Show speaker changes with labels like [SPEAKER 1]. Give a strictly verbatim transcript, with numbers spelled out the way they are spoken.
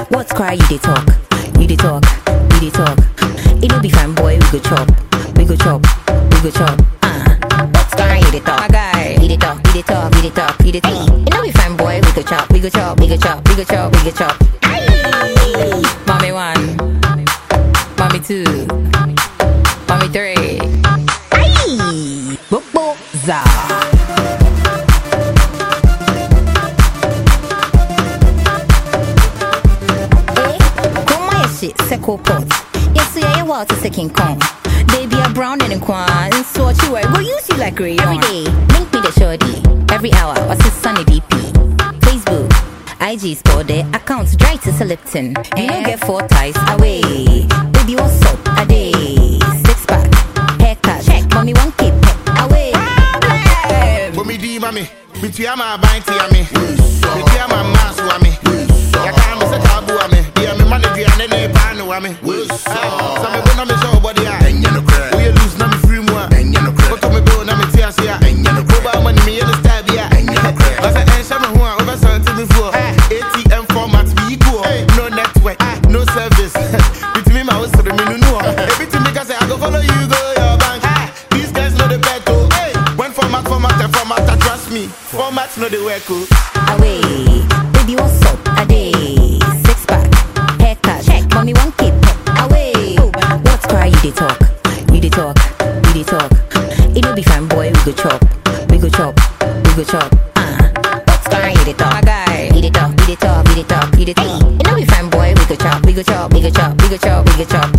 [SPEAKER 1] What's cry? You dey talk, you dey talk, you dey talk. It no be fine, boy. We go chop, we go chop, we go chop. Ah, uh. What's cry? You dey talk, my guy. You dey talk, you dey talk, you dey talk, you dey talk. It no be fine, boy. We go chop, we go chop, we go chop, we go chop, we go chop. Aye. Mommy one, mommy two, mommy three. Aye, bobo za. Seco pot. Yes, yeah, you want to second Kong. They be a brown and a quan. So what you wear, go use you like rayon. Every day, link me the shorty. Every hour, what's his sunny D P? Facebook, I G store their accounts dry to Lipton. You don't get four ties away. Baby, what's up? A day. Six pack, haircut. Check. Mommy, one keep away.
[SPEAKER 2] But me D, mommy. Between my bind to me. Between my mask to me. I can't miss a taboo of me. Yeah, me money, and then they pan to me. Some people know me so, but yeah. We lose, now me free more. Go to me, go, now me tears here. Go buy money, me in the stab, yeah. I said, and some who are over something before. A T M formats be equal. No network, no service. Between my house to the menu, no. Everything because I go follow you, go your bank. These guys know the bet, oh. When format, format, and format, trust me. Formats know the work, oh.
[SPEAKER 1] Away, baby, what's up? A day, six pack, haircut. Check, mommy, one keep away. What's cry? You dey talk, you dey talk, you dey talk. It no be fine, boy. We go chop, we go chop, we go chop. Ah, uh. What's cry? You dey talk, my guy. You dey talk, you dey talk, you dey talk, you dey talk. It no be fine, boy. We go chop, we go chop, we go chop, we go chop, we go chop.